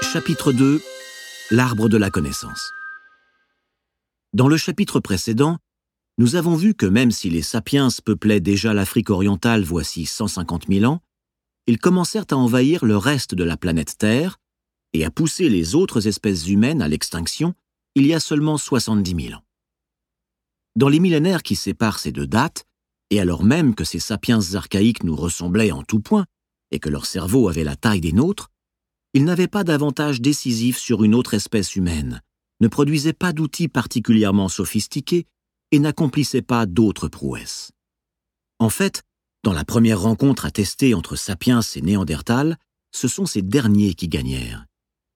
Chapitre 2. L'arbre de la connaissance. Dans le chapitre précédent, nous avons vu que même si les sapiens peuplaient déjà l'Afrique orientale voici 150 000 ans, ils commencèrent à envahir le reste de la planète Terre et à pousser les autres espèces humaines à l'extinction il y a seulement 70 000 ans. Dans les millénaires qui séparent ces deux dates, et alors même que ces sapiens archaïques nous ressemblaient en tout point et que leur cerveau avait la taille des nôtres, ils n'avaient pas d'avantage décisif sur une autre espèce humaine, ne produisaient pas d'outils particulièrement sophistiqués et n'accomplissaient pas d'autres prouesses. En fait, dans la première rencontre attestée entre Sapiens et Néandertal, ce sont ces derniers qui gagnèrent.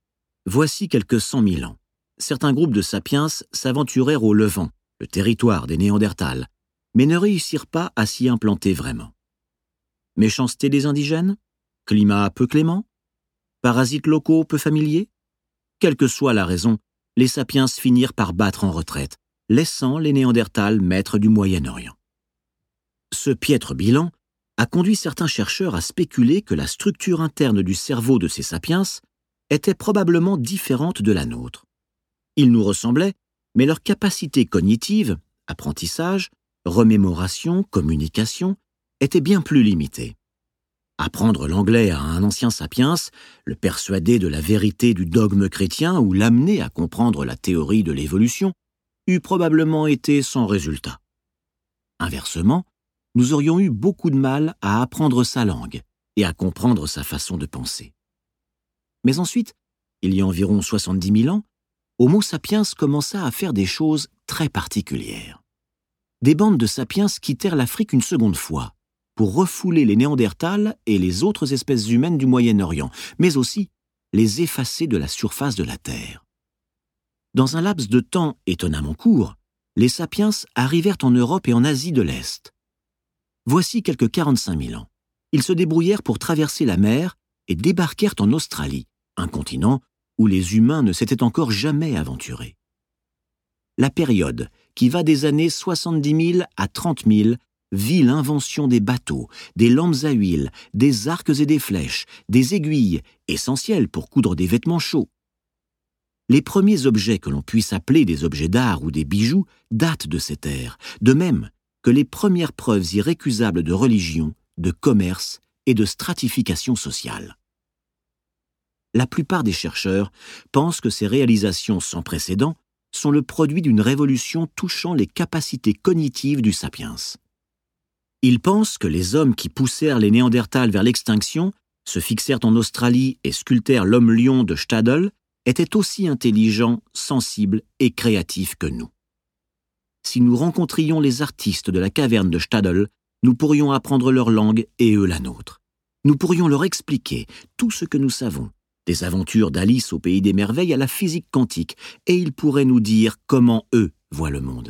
Voici quelques 100 000 ans. Certains groupes de Sapiens s'aventurèrent au Levant, le territoire des Néandertals, mais ne réussirent pas à s'y implanter vraiment. Méchanceté des indigènes? Climat peu clément? Parasites locaux peu familiers? Quelle que soit la raison, les Sapiens finirent par battre en retraite, laissant les Néandertals maîtres du Moyen-Orient. Ce piètre bilan a conduit certains chercheurs à spéculer que la structure interne du cerveau de ces Sapiens était probablement différente de la nôtre. Ils nous ressemblaient, mais leurs capacités cognitives, apprentissage, remémoration, communication, étaient bien plus limitées. Apprendre l'anglais à un ancien sapiens, le persuader de la vérité du dogme chrétien ou l'amener à comprendre la théorie de l'évolution, eût probablement été sans résultat. Inversement, nous aurions eu beaucoup de mal à apprendre sa langue et à comprendre sa façon de penser. Mais ensuite, il y a environ 70 000 ans, Homo sapiens commença à faire des choses très particulières. Des bandes de sapiens quittèrent l'Afrique une seconde fois, pour refouler les Néandertals et les autres espèces humaines du Moyen-Orient, mais aussi les effacer de la surface de la Terre. Dans un laps de temps étonnamment court, les sapiens arrivèrent en Europe et en Asie de l'Est. Voici quelques 45 000 ans. Ils se débrouillèrent pour traverser la mer et débarquèrent en Australie, un continent où les humains ne s'étaient encore jamais aventurés. La période, qui va des années 70 000 à 30 000, vit l'invention des bateaux, des lampes à huile, des arcs et des flèches, des aiguilles, essentielles pour coudre des vêtements chauds. Les premiers objets que l'on puisse appeler des objets d'art ou des bijoux datent de cette ère, de même que les premières preuves irrécusables de religion, de commerce et de stratification sociale. La plupart des chercheurs pensent que ces réalisations sans précédent sont le produit d'une révolution touchant les capacités cognitives du sapiens. Ils pensent que les hommes qui poussèrent les Néandertals vers l'extinction, se fixèrent en Australie et sculptèrent l'homme-lion de Stadel, étaient aussi intelligents, sensibles et créatifs que nous. Si nous rencontrions les artistes de la caverne de Stadel, nous pourrions apprendre leur langue et eux la nôtre. Nous pourrions leur expliquer tout ce que nous savons, des aventures d'Alice au pays des merveilles à la physique quantique, et ils pourraient nous dire comment eux voient le monde.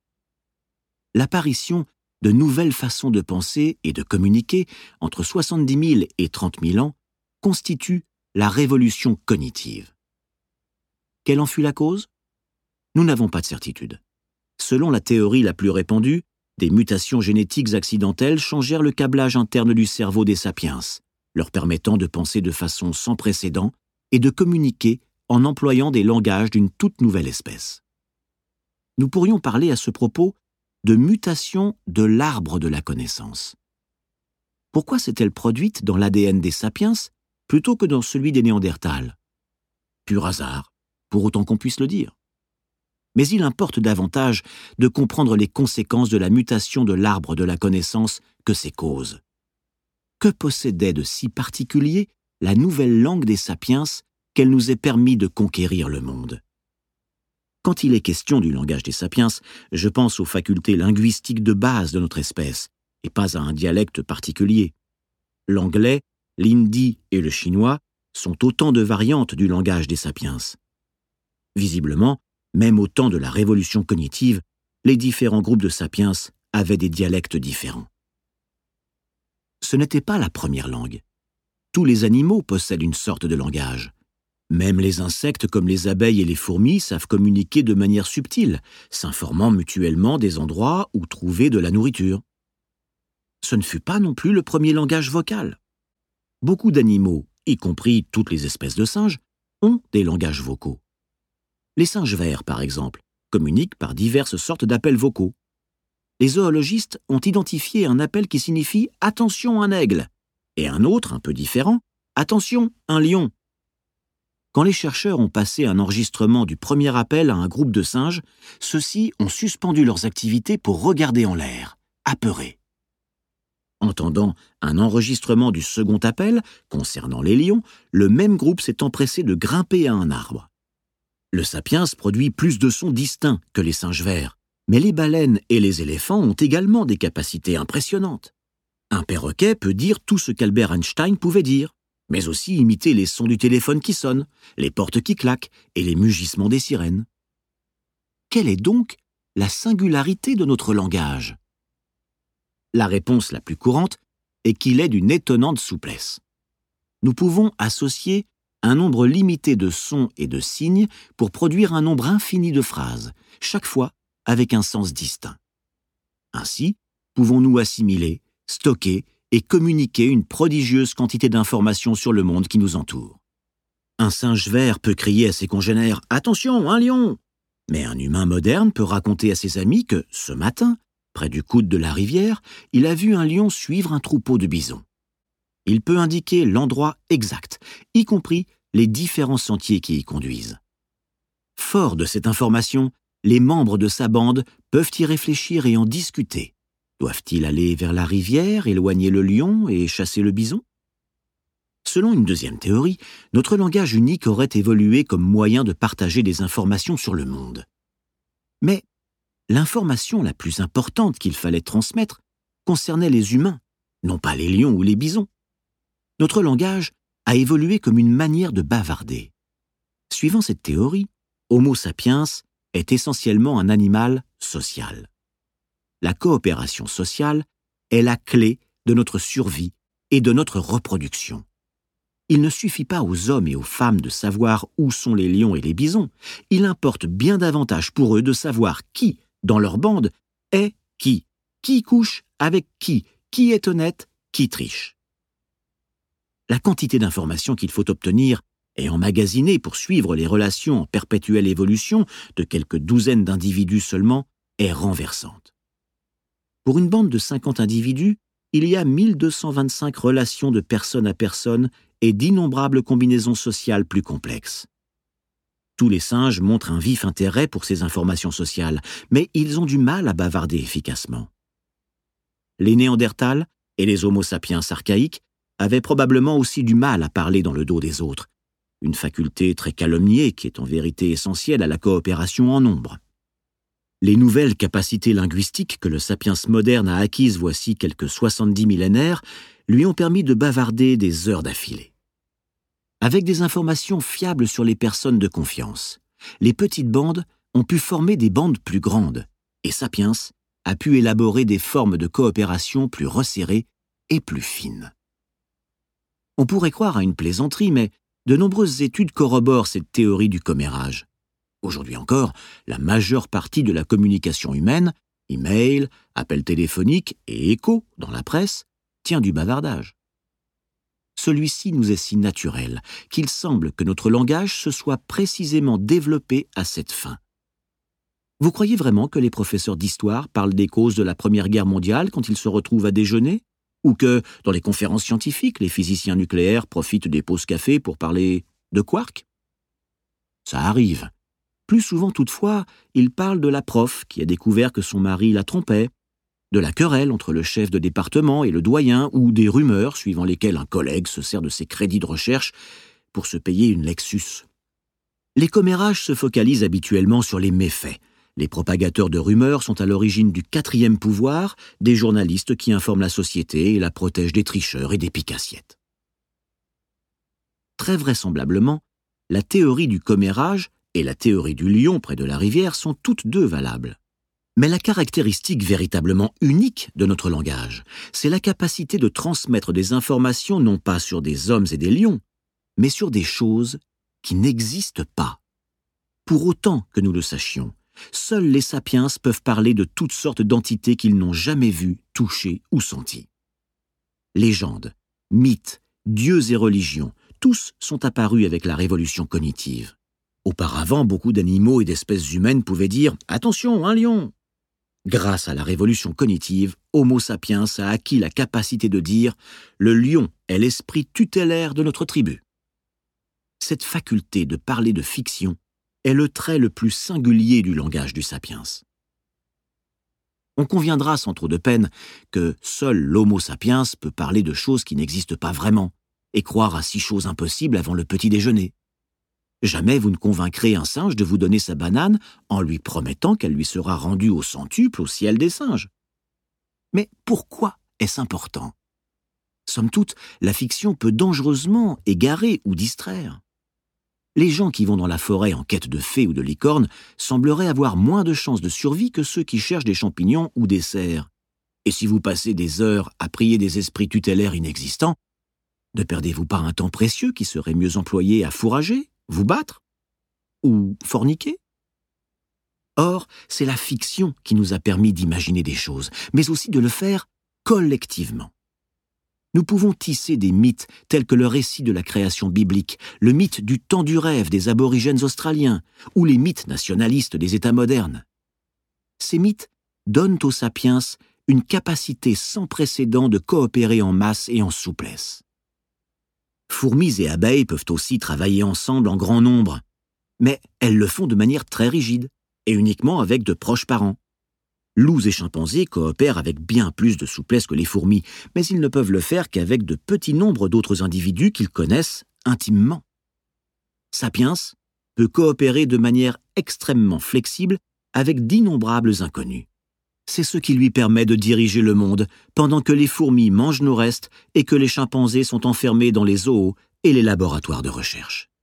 L'apparition de nouvelles façons de penser et de communiquer entre 70 000 et 30 000 ans constitue la révolution cognitive. Quelle en fut la cause? Nous n'avons pas de certitude. Selon la théorie la plus répandue, des mutations génétiques accidentelles changèrent le câblage interne du cerveau des sapiens, leur permettant de penser de façon sans précédent et de communiquer en employant des langages d'une toute nouvelle espèce. Nous pourrions parler à ce propos de mutation de l'arbre de la connaissance. Pourquoi s'est-elle produite dans l'ADN des sapiens plutôt que dans celui des Néandertals? Pur hasard, pour autant qu'on puisse le dire. Mais il importe davantage de comprendre les conséquences de la mutation de l'arbre de la connaissance que ses causes. Que possédait de si particulier la nouvelle langue des sapiens qu'elle nous ait permis de conquérir le monde? Quand il est question du langage des sapiens, je pense aux facultés linguistiques de base de notre espèce, et pas à un dialecte particulier. L'anglais, l'hindi et le chinois sont autant de variantes du langage des sapiens. Visiblement, même au temps de la révolution cognitive, les différents groupes de sapiens avaient des dialectes différents. Ce n'était pas la première langue. Tous les animaux possèdent une sorte de langage. Même les insectes comme les abeilles et les fourmis savent communiquer de manière subtile, s'informant mutuellement des endroits où trouver de la nourriture. Ce ne fut pas non plus le premier langage vocal. Beaucoup d'animaux, y compris toutes les espèces de singes, ont des langages vocaux. Les singes verts, par exemple, communiquent par diverses sortes d'appels vocaux. Les zoologistes ont identifié un appel qui signifie « Attention, un aigle » et un autre, un peu différent, « Attention, un lion ». Quand les chercheurs ont passé un enregistrement du premier appel à un groupe de singes, ceux-ci ont suspendu leurs activités pour regarder en l'air, apeurés. Entendant un enregistrement du second appel, concernant les lions, le même groupe s'est empressé de grimper à un arbre. Le sapiens produit plus de sons distincts que les singes verts, mais les baleines et les éléphants ont également des capacités impressionnantes. Un perroquet peut dire tout ce qu'Albert Einstein pouvait dire, mais aussi imiter les sons du téléphone qui sonne, les portes qui claquent et les mugissements des sirènes. Quelle est donc la singularité de notre langage ? La réponse la plus courante est qu'il est d'une étonnante souplesse. Nous pouvons associer un nombre limité de sons et de signes pour produire un nombre infini de phrases, chaque fois avec un sens distinct. Ainsi, pouvons-nous assimiler, stocker et communiquer une prodigieuse quantité d'informations sur le monde qui nous entoure. Un singe vert peut crier à ses congénères « Attention, un lion !» Mais un humain moderne peut raconter à ses amis que, ce matin, près du coude de la rivière, il a vu un lion suivre un troupeau de bisons. Il peut indiquer l'endroit exact, y compris les différents sentiers qui y conduisent. Fort de cette information, les membres de sa bande peuvent y réfléchir et en discuter. Doivent-ils aller vers la rivière, éloigner le lion et chasser le bison ? Selon une deuxième théorie, notre langage unique aurait évolué comme moyen de partager des informations sur le monde. Mais l'information la plus importante qu'il fallait transmettre concernait les humains, non pas les lions ou les bisons. Notre langage a évolué comme une manière de bavarder. Suivant cette théorie, Homo sapiens est essentiellement un animal social. La coopération sociale est la clé de notre survie et de notre reproduction. Il ne suffit pas aux hommes et aux femmes de savoir où sont les lions et les bisons. Il importe bien davantage pour eux de savoir qui, dans leur bande, est qui couche avec qui est honnête, qui triche. La quantité d'informations qu'il faut obtenir et emmagasiner pour suivre les relations en perpétuelle évolution de quelques douzaines d'individus seulement est renversante. Pour une bande de 50 individus, il y a 1225 relations de personne à personne et d'innombrables combinaisons sociales plus complexes. Tous les singes montrent un vif intérêt pour ces informations sociales, mais ils ont du mal à bavarder efficacement. Les Néandertals et les Homo sapiens archaïques avaient probablement aussi du mal à parler dans le dos des autres, une faculté très calomniée qui est en vérité essentielle à la coopération en nombre. Les nouvelles capacités linguistiques que le sapiens moderne a acquises voici quelques 70 millénaires lui ont permis de bavarder des heures d'affilée. Avec des informations fiables sur les personnes de confiance, les petites bandes ont pu former des bandes plus grandes, et Sapiens a pu élaborer des formes de coopération plus resserrées et plus fines. On pourrait croire à une plaisanterie, mais de nombreuses études corroborent cette théorie du commérage. Aujourd'hui encore, la majeure partie de la communication humaine, email, appels téléphoniques et échos dans la presse, tient du bavardage. Celui-ci nous est si naturel qu'il semble que notre langage se soit précisément développé à cette fin. Vous croyez vraiment que les professeurs d'histoire parlent des causes de la Première Guerre mondiale quand ils se retrouvent à déjeuner ? Ou que, dans les conférences scientifiques, les physiciens nucléaires profitent des pauses café pour parler de quarks ? Ça arrive. Plus souvent toutefois, ils parlent de la prof qui a découvert que son mari la trompait, de la querelle entre le chef de département et le doyen, ou des rumeurs suivant lesquelles un collègue se sert de ses crédits de recherche pour se payer une Lexus. Les commérages se focalisent habituellement sur les méfaits. Les propagateurs de rumeurs sont à l'origine du quatrième pouvoir, des journalistes qui informent la société et la protègent des tricheurs et des pique-assiettes. Très vraisemblablement, la théorie du commérage et la théorie du lion près de la rivière sont toutes deux valables. Mais la caractéristique véritablement unique de notre langage, c'est la capacité de transmettre des informations non pas sur des hommes et des lions, mais sur des choses qui n'existent pas. Pour autant que nous le sachions, seuls les sapiens peuvent parler de toutes sortes d'entités qu'ils n'ont jamais vues, touchées ou senties. Légendes, mythes, dieux et religions, tous sont apparus avec la révolution cognitive. Auparavant, beaucoup d'animaux et d'espèces humaines pouvaient dire « Attention, un lion !» Grâce à la révolution cognitive, Homo sapiens a acquis la capacité de dire « Le lion est l'esprit tutélaire de notre tribu ». Cette faculté de parler de fiction est le trait le plus singulier du langage du sapiens. On conviendra sans trop de peine que seul l'Homo sapiens peut parler de choses qui n'existent pas vraiment et croire à 6 choses impossibles avant le petit déjeuner. Jamais vous ne convaincrez un singe de vous donner sa banane en lui promettant qu'elle lui sera rendue au centuple au ciel des singes. Mais pourquoi est-ce important ? Somme toute, la fiction peut dangereusement égarer ou distraire. Les gens qui vont dans la forêt en quête de fées ou de licornes sembleraient avoir moins de chances de survie que ceux qui cherchent des champignons ou des cerfs. Et si vous passez des heures à prier des esprits tutélaires inexistants, ne perdez-vous pas un temps précieux qui serait mieux employé à fourrager, vous battre ou forniquer ? Or, c'est la fiction qui nous a permis d'imaginer des choses, mais aussi de le faire collectivement. Nous pouvons tisser des mythes tels que le récit de la création biblique, le mythe du temps du rêve des aborigènes australiens ou les mythes nationalistes des États modernes. Ces mythes donnent aux sapiens une capacité sans précédent de coopérer en masse et en souplesse. Fourmis et abeilles peuvent aussi travailler ensemble en grand nombre, mais elles le font de manière très rigide et uniquement avec de proches parents. Loups et chimpanzés coopèrent avec bien plus de souplesse que les fourmis, mais ils ne peuvent le faire qu'avec de petits nombres d'autres individus qu'ils connaissent intimement. Sapiens peut coopérer de manière extrêmement flexible avec d'innombrables inconnus. C'est ce qui lui permet de diriger le monde pendant que les fourmis mangent nos restes et que les chimpanzés sont enfermés dans les zoos et les laboratoires de recherche.